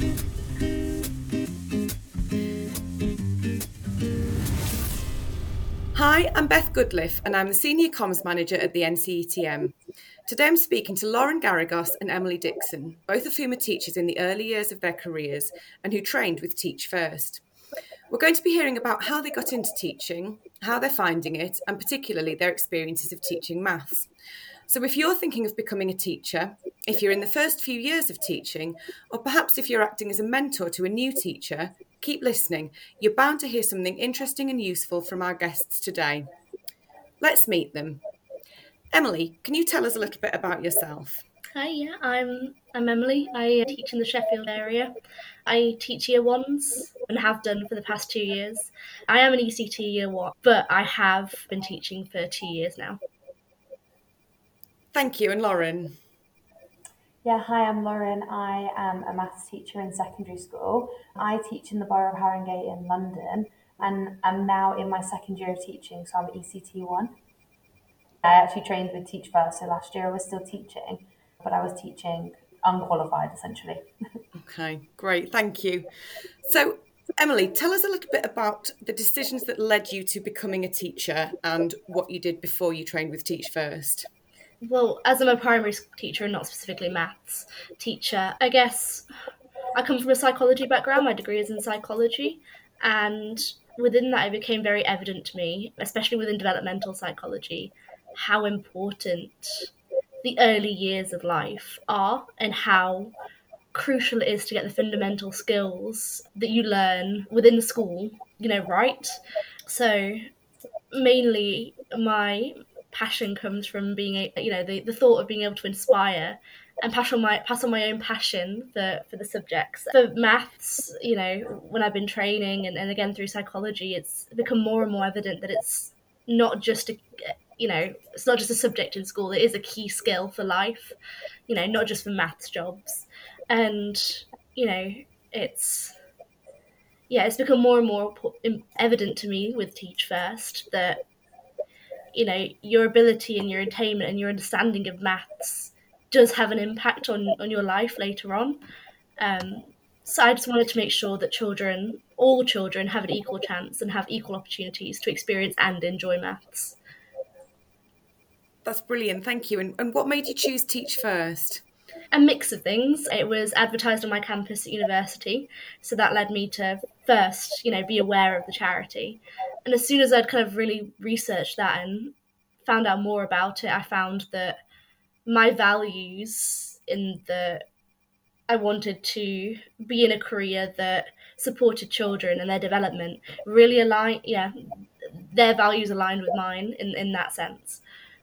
Hi, I'm Beth Goodliff and I'm the Senior Comms Manager at the NCETM. Today I'm speaking to Lauren Garagos and Emily Dixon, both of whom are teachers in the early years of their careers and who trained with Teach First. We're going to be hearing about how they got into teaching, how they're finding it, and particularly their experiences of teaching maths. So if you're thinking of becoming a teacher, if you're in the first few years of teaching, or perhaps if you're acting as a mentor to a new teacher, keep listening. You're bound to hear something interesting and useful from our guests today. Let's meet them. Emily, can you tell us a little bit about yourself? Hi, yeah, I'm Emily. I teach in the Sheffield area. I teach year ones and have done for the past 2 years. I am an ECT year one, but I have been teaching for 2 years now. Thank you. And Lauren? Yeah, hi, I'm Lauren. I am a maths teacher in secondary school. I teach in the Borough of Haringey in London and I'm now in my second year of teaching, so I'm ECT 1. I actually trained with Teach First, so last year I was still teaching, but I was teaching unqualified essentially. Okay, great. Thank you. So, Emily, tell us a little bit about the decisions that led you to becoming a teacher and what you did before you trained with Teach First. Well, as I'm a primary school teacher and not specifically maths teacher, I guess I come from a psychology background. My degree is in psychology, and within that, it became very evident to me, especially within developmental psychology, how important the early years of life are and how crucial it is to get the fundamental skills that you learn within the school, right. So mainly my passion comes from being the thought of being able to inspire and pass on my own passion for the subjects. For maths, when I've been training and again through psychology, it's become more and more evident that it's not just it's not just a subject in school. It is a key skill for life, not just for maths jobs. And it's it's become more and more evident to me with Teach First that your ability and your attainment and your understanding of maths does have an impact on your life later on. So I just wanted to make sure that all children, have an equal chance and have equal opportunities to experience and enjoy maths. That's brilliant. Thank you. And what made you choose Teach First? A mix of things. It was advertised on my campus at university, so that led me to first, be aware of the charity. And as soon as I'd kind of really researched that and found out more about it, I found that my values I wanted to be in a career that supported children and their development really aligned. Yeah, their values aligned with mine in that sense.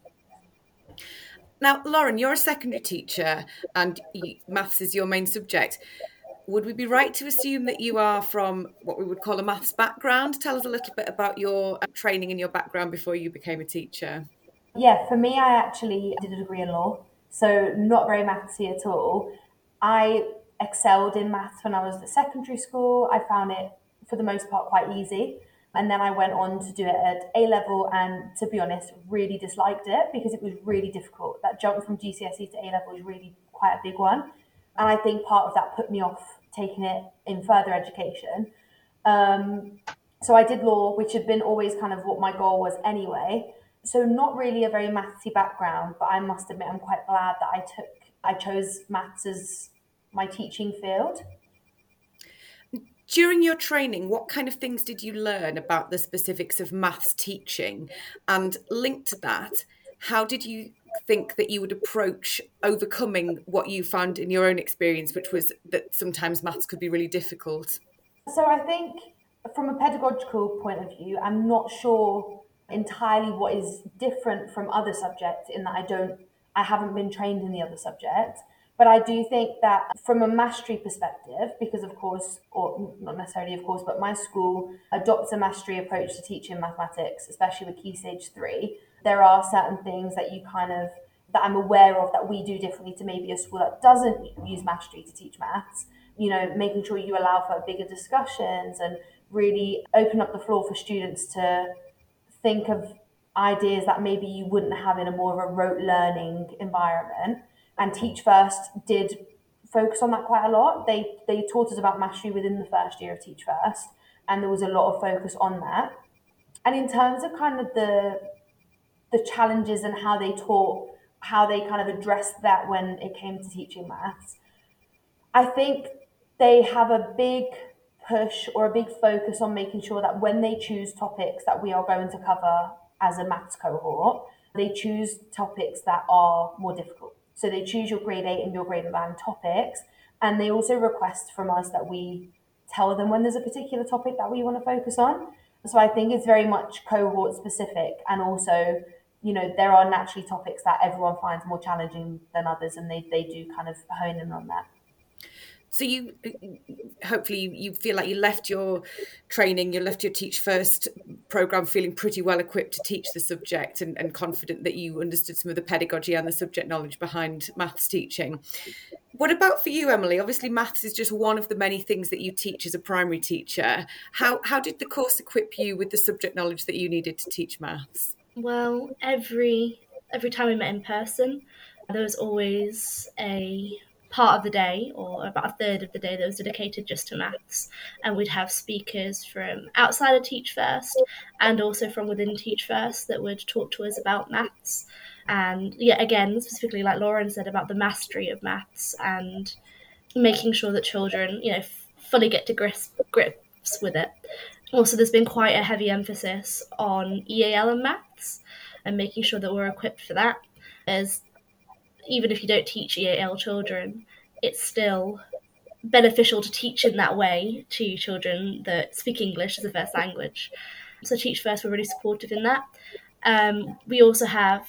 Now, Lauren, you're a secondary teacher and maths is your main subject. Would we be right to assume that you are from what we would call a maths background? Tell us a little bit about your training and your background before you became a teacher. Yeah, for me, I actually did a degree in law, so not very mathsy at all. I excelled in maths when I was at secondary school. I found it, for the most part, quite easy. And then I went on to do it at A level, and to be honest, really disliked it because it was really difficult. That jump from GCSE to A level was really quite a big one. And I think part of that put me off taking it in further education. So I did law, which had been always kind of what my goal was anyway. So not really a very mathsy background, but I must admit I'm quite glad that I chose maths as my teaching field. During your training, what kind of things did you learn about the specifics of maths teaching? And linked to that, how did you think that you would approach overcoming what you found in your own experience, which was that sometimes maths could be really difficult? So I think from a pedagogical point of view, I'm not sure entirely what is different from other subjects in that I haven't been trained in the other subjects. But I do think that from a mastery perspective, because of course, or not necessarily of course, but my school adopts a mastery approach to teaching mathematics, especially with Key Stage 3. There are certain things that I'm aware of that we do differently to maybe a school that doesn't use mastery to teach maths. Making sure you allow for bigger discussions and really open up the floor for students to think of ideas that maybe you wouldn't have in a more of a rote learning environment. And Teach First did focus on that quite a lot. They taught us about mastery within the first year of Teach First, and there was a lot of focus on that. And in terms of kind of the challenges and how they kind of addressed that when it came to teaching maths, I think they have a big push or a big focus on making sure that when they choose topics that we are going to cover as a maths cohort, they choose topics that are more difficult. So they choose your grade 8 and your grade 11 topics, and they also request from us that we tell them when there's a particular topic that we want to focus on. So I think it's very much cohort specific, and also, there are naturally topics that everyone finds more challenging than others, and they do kind of hone in on that. So you hopefully you feel like you left your training, you left your Teach First programme feeling pretty well equipped to teach the subject, and confident that you understood some of the pedagogy and the subject knowledge behind maths teaching. What about for you, Emily? Obviously, maths is just one of the many things that you teach as a primary teacher. How did the course equip you with the subject knowledge that you needed to teach maths? Well, every time we met in person, there was always a part of the day, or about a third of the day, that was dedicated just to maths, and we'd have speakers from outside of Teach First and also from within Teach First that would talk to us about maths. And again, specifically like Lauren said, about the mastery of maths and making sure that children fully get to grips with it. Also, there's been quite a heavy emphasis on EAL and maths, and making sure that we're equipped for that, as even if you don't teach EAL children, it's still beneficial to teach in that way to children that speak English as a first language. So Teach First, we're really supportive in that. We also have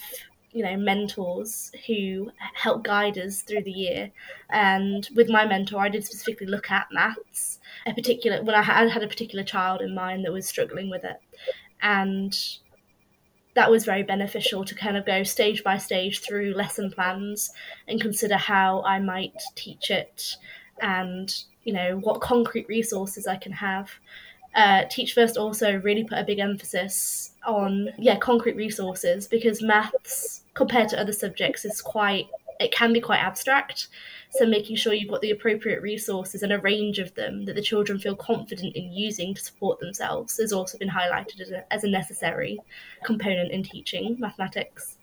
mentors who help guide us through the year. And with my mentor, I did specifically look at maths, when I had a particular child in mind that was struggling with it. And that was very beneficial to kind of go stage by stage through lesson plans and consider how I might teach it, and what concrete resources I can have. Teach First also really put a big emphasis on concrete resources, because maths compared to other subjects it can be quite abstract. So making sure you've got the appropriate resources and a range of them that the children feel confident in using to support themselves has also been highlighted as a necessary component in teaching mathematics.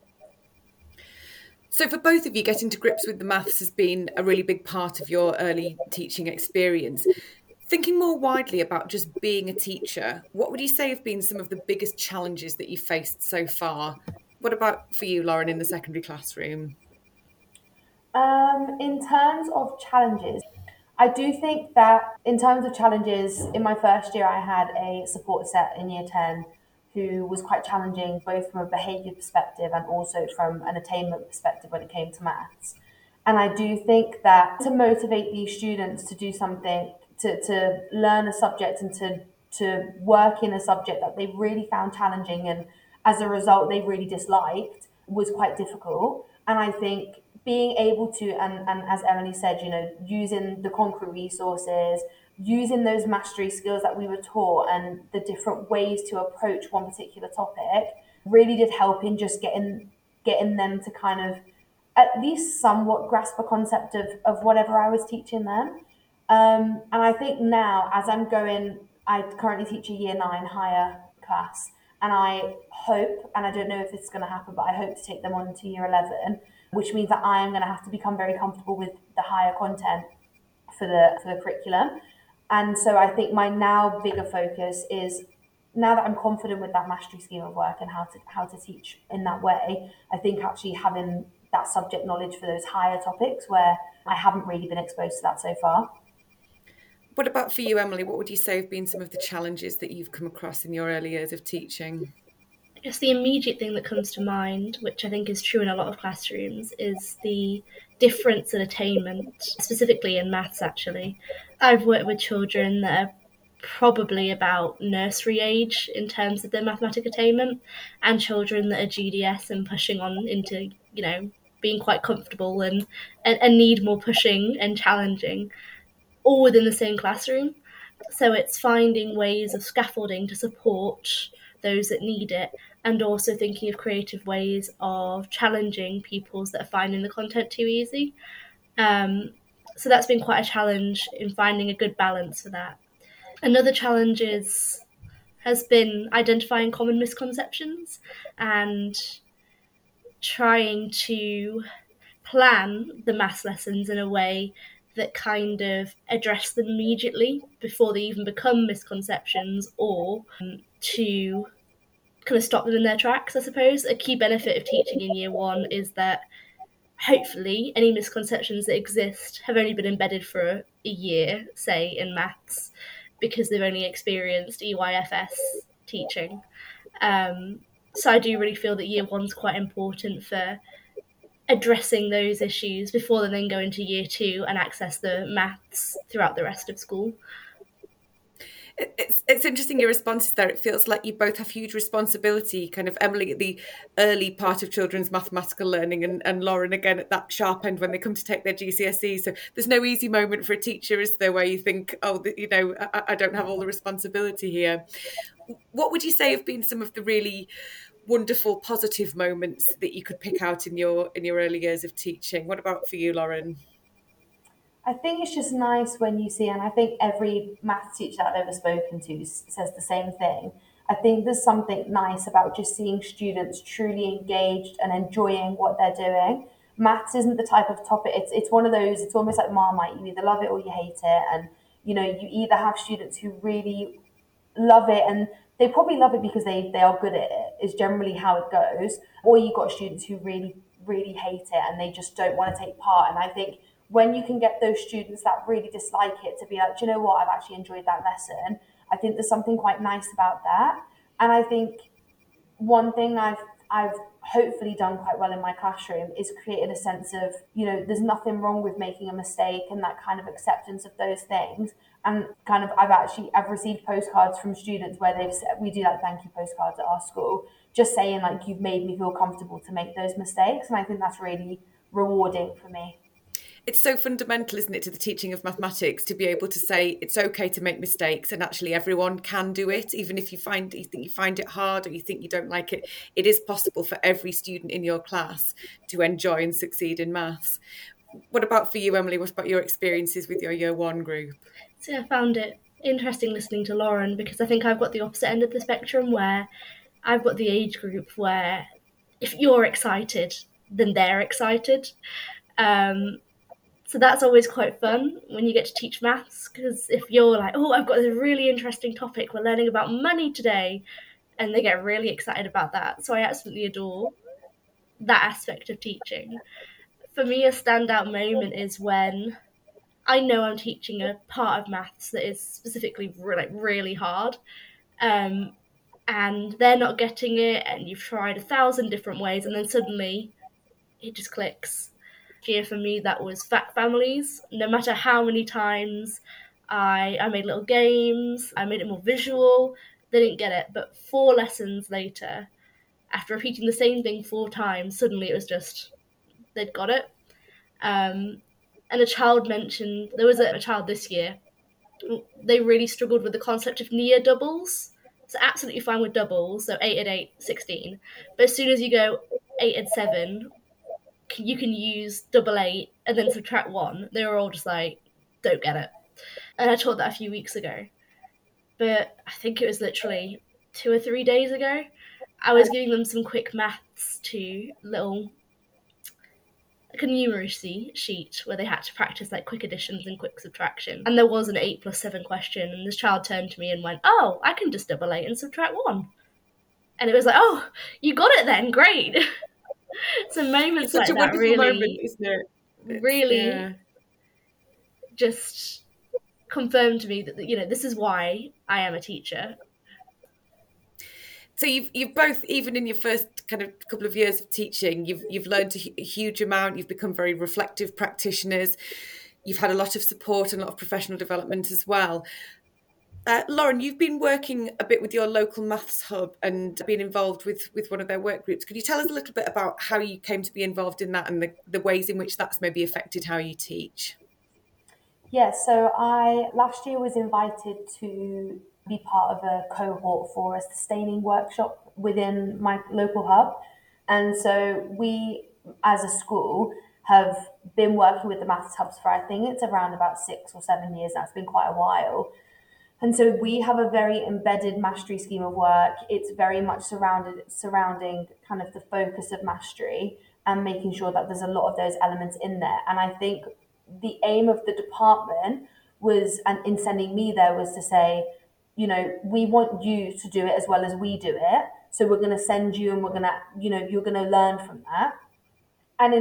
So for both of you, getting to grips with the maths has been a really big part of your early teaching experience. Thinking more widely about just being a teacher, what would you say have been some of the biggest challenges that you've faced so far? What about for you, Lauren, in the secondary classroom? In terms of challenges, I do think that in terms of challenges, in my first year, I had a support set in year 10 who was quite challenging, both from a behaviour perspective and also from an attainment perspective when it came to maths. And I do think that to motivate these students to do something, to learn a subject and to work in a subject that they really found challenging, and as a result they really disliked, was quite difficult. And I think being able to, and as Emily said, using the concrete resources, using those mastery skills that we were taught and the different ways to approach one particular topic really did help in just getting them to kind of at least somewhat grasp a concept of whatever I was teaching them. And I think now, as I currently teach a year 9 higher class, and I hope, and I don't know if it's going to happen, but I hope to take them on to year 11, which means that I am going to have to become very comfortable with the higher content for the curriculum. And so I think my now bigger focus is, now that I'm confident with that mastery scheme of work and how to teach in that way, I think actually having that subject knowledge for those higher topics where I haven't really been exposed to that so far. What about for you, Emily? What would you say have been some of the challenges that you've come across in your early years of teaching? I guess the immediate thing that comes to mind, which I think is true in a lot of classrooms, is the difference in attainment, specifically in maths, actually. I've worked with children that are probably about nursery age in terms of their mathematic attainment, and children that are GDS and pushing on into, being quite comfortable and need more pushing and challenging, all within the same classroom. So it's finding ways of scaffolding to support those that need it, and also thinking of creative ways of challenging pupils that are finding the content too easy. So that's been quite a challenge in finding a good balance for that. Another challenge has been identifying common misconceptions and trying to plan the maths lessons in a way that kind of address them immediately before they even become misconceptions, or to kind of stop them in their tracks, I suppose. A key benefit of teaching in year one is that hopefully any misconceptions that exist have only been embedded for a year, say in maths, because they've only experienced EYFS teaching. So I do really feel that year one's quite important for addressing those issues before they then go into year two and access the maths throughout the rest of school. It's interesting, your responses there. It feels like you both have huge responsibility, kind of Emily at the early part of children's mathematical learning, and Lauren again at that sharp end when they come to take their GCSE. So there's no easy moment for a teacher, is there, where you think, oh, I don't have all the responsibility here. What would you say have been some of the really wonderful, positive moments that you could pick out in your early years of teaching? What about for you, Lauren? I think it's just nice when you see, and I think every maths teacher that I've ever spoken to says the same thing. I think there's something nice about just seeing students truly engaged and enjoying what they're doing. Maths isn't the type of topic, it's one of those, it's almost like Marmite, you either love it or you hate it. And, you either have students who really love it, and they probably love it because they are good at it, is generally how it goes, or you've got students who really really hate it and they just don't want to take part. And I think when you can get those students that really dislike it to be like, do you know what, I've actually enjoyed that lesson, I think there's something quite nice about that. And I think one thing I've hopefully done quite well in my classroom is created a sense of, there's nothing wrong with making a mistake, and that kind of acceptance of those things. And kind of I've received postcards from students where they've said, we do like thank you postcards at our school, just saying like, you've made me feel comfortable to make those mistakes. And I think that's really rewarding for me. It's so fundamental, isn't it, to the teaching of mathematics, to be able to say it's okay to make mistakes, and actually everyone can do it. Even if you think you find it hard or you think you don't like it, it is possible for every student in your class to enjoy and succeed in maths. What about for you, Emily? What about your experiences with your year one group? So I found it interesting listening to Lauren, because I think I've got the opposite end of the spectrum, where I've got the age group where if you're excited, then they're excited. So that's always quite fun when you get to teach maths, because if you're like, oh, I've got this really interesting topic, we're learning about money today, and they get really excited about that. So I absolutely adore that aspect of teaching. For me, a standout moment is when I know I'm teaching a part of maths that is specifically really hard, and they're not getting it, and you've tried 1,000 different ways, and then suddenly it just clicks. Year for me, that was fact families. No matter how many times I made little games, I made it more visual, they didn't get it. But 4 lessons later, after repeating the same thing 4 times, suddenly it was just, they'd got it. And a child mentioned, there was a child this year, they really struggled with the concept of near doubles. It's absolutely fine with doubles, so 8 and 8, 16. But as soon as you go 8 and 7, you can use double 8 and then subtract 1. They were all just like, don't get it. And I taught that a few weeks ago. But I think it was literally 2 or 3 days ago. I was giving them some quick maths to little, like a numeracy sheet where they had to practice like quick additions and quick subtraction. And there was an 8 plus 7 question, and this child turned to me and went, oh, I can just double 8 and subtract 1. And it was like, oh, you got it then, great. So moments like that really, moment, isn't it? Really just confirmed to me that, this is why I am a teacher. So you've both, even in your first kind of couple of years of teaching, you've learned a huge amount. You've become very reflective practitioners. You've had a lot of support and a lot of professional development as well. Lauren, you've been working a bit with your local maths hub and been involved with one of their work groups. Could you tell us a little bit about how you came to be involved in that and the ways in which that's maybe affected how you teach? Yes, so I last year was invited to be part of a cohort for a sustaining workshop within my local hub. And so we, as a school, have been working with the Maths Hubs for, I think it's around about 6 or 7 years. That's been quite a while. And so we have a very embedded mastery scheme of work. It's very much surrounding kind of the focus of mastery and making sure that there's a lot of those elements in there. And I think the aim of the department was, and in sending me there, was to say, we want you to do it as well as we do it. So we're going to send you, and we're going to, you're going to learn from that. And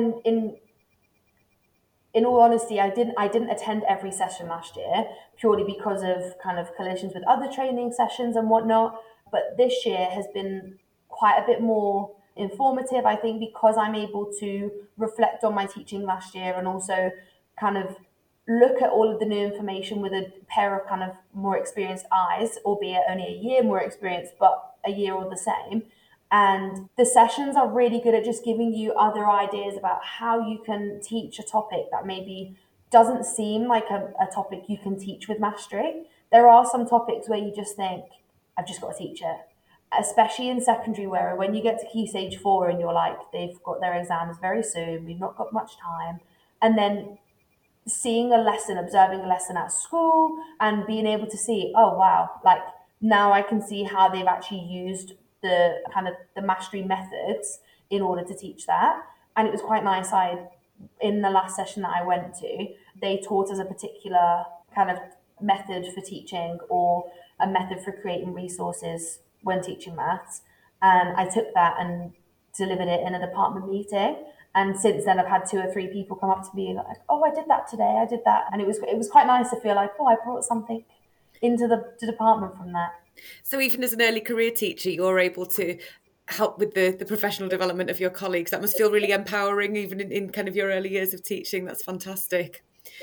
in all honesty, I didn't attend every session last year purely because of kind of collisions with other training sessions and whatnot. But this year has been quite a bit more informative, I think, because I'm able to reflect on my teaching last year and also kind of look at all of the new information with a pair of kind of more experienced eyes, albeit only a year more experienced, but a year all the same. And the sessions are really good at just giving you other ideas about how you can teach a topic that maybe doesn't seem like a topic you can teach with mastery. There are some topics where you just think, I've just got to teach it. Especially in secondary, where when you get to Key Stage 4 and you're like, they've got their exams very soon, we've not got much time. And then seeing a lesson, observing a lesson at school and being able to see, oh, wow, like now I can see how they've actually used the kind of the mastery methods in order to teach that. And it was quite nice. In the last session that I went to, they taught us a particular kind of method for teaching or a method for creating resources when teaching maths. And I took that and delivered it in a department meeting. And since then, I've had 2 or 3 people come up to me like, oh, I did that today, I did that. And it was quite nice to feel like, oh, I brought something into the department from that. So even as an early career teacher, you're able to help with the professional development of your colleagues. That must feel really empowering, even in kind of your early years of teaching. That's fantastic.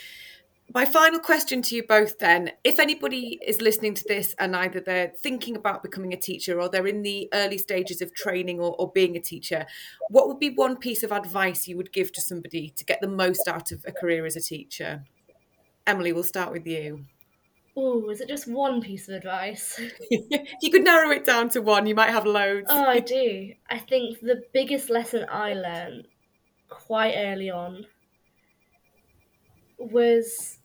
My final question to you both then, if anybody is listening to this and either they're thinking about becoming a teacher or they're in the early stages of training or being a teacher, what would be one piece of advice you would give to somebody to get the most out of a career as a teacher? Emily, we'll start with you. Oh, is it just one piece of advice? If you could narrow it down to one, you might have loads. Oh, I do. I think the biggest lesson I learned quite early on was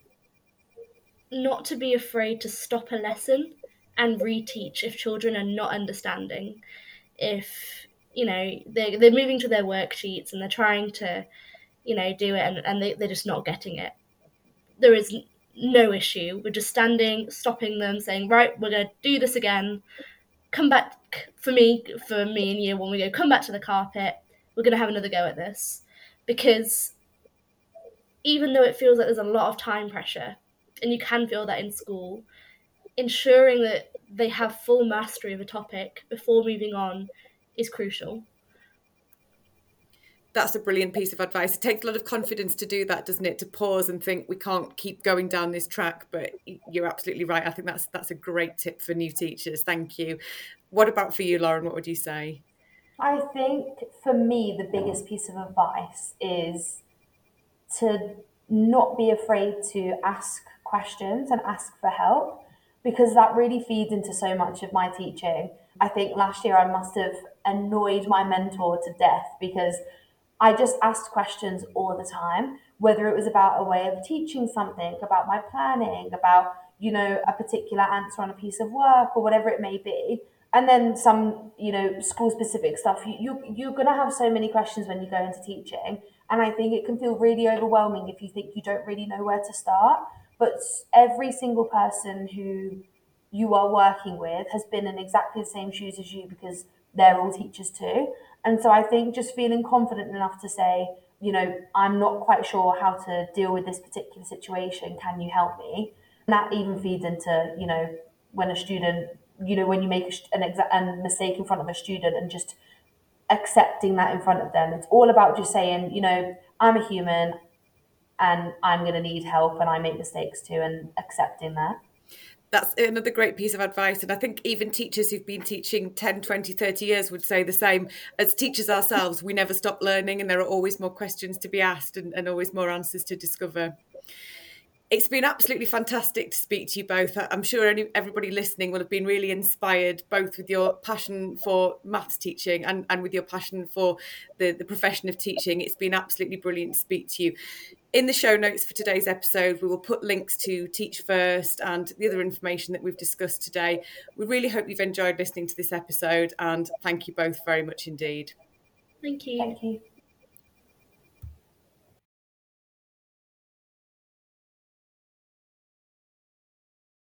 not to be afraid to stop a lesson and reteach if children are not understanding. If, they're moving to their worksheets and they're trying to, do it and they're just not getting it. There is no issue. We're just stopping them, saying, right, we're going to do this again. Come back for me in year 1, we go, come back to the carpet. We're going to have another go at this. Because even though it feels like there's a lot of time pressure, and you can feel that in school, ensuring that they have full mastery of a topic before moving on is crucial. That's a brilliant piece of advice. It takes a lot of confidence to do that, doesn't it? To pause and think, we can't keep going down this track. But you're absolutely right. I think that's a great tip for new teachers. Thank you. What about for you, Lauren? What would you say? I think for me, the biggest piece of advice is to not be afraid to ask questions and ask for help, because that really feeds into so much of my teaching. I think last year I must have annoyed my mentor to death because I just asked questions all the time, whether it was about a way of teaching something, about my planning, about, a particular answer on a piece of work or whatever it may be. And then some, school specific stuff. You're going to have so many questions when you go into teaching. And I think it can feel really overwhelming if you think you don't really know where to start. But every single person who you are working with has been in exactly the same shoes as you, because they're all teachers too. And so I think just feeling confident enough to say, I'm not quite sure how to deal with this particular situation. Can you help me? And that even feeds into, when a student, when you make a mistake in front of a student and just accepting that in front of them. It's all about just saying, I'm a human and I'm going to need help and I make mistakes too, and accepting that. That's another great piece of advice. And I think even teachers who've been teaching 10, 20, 30 years would say the same. As teachers ourselves, we never stop learning and there are always more questions to be asked and always more answers to discover. It's been absolutely fantastic to speak to you both. I'm sure everybody listening will have been really inspired, both with your passion for maths teaching and with your passion for the profession of teaching. It's been absolutely brilliant to speak to you. In the show notes for today's episode, we will put links to Teach First and the other information that we've discussed today. We really hope you've enjoyed listening to this episode, and thank you both very much indeed. Thank you. Thank you.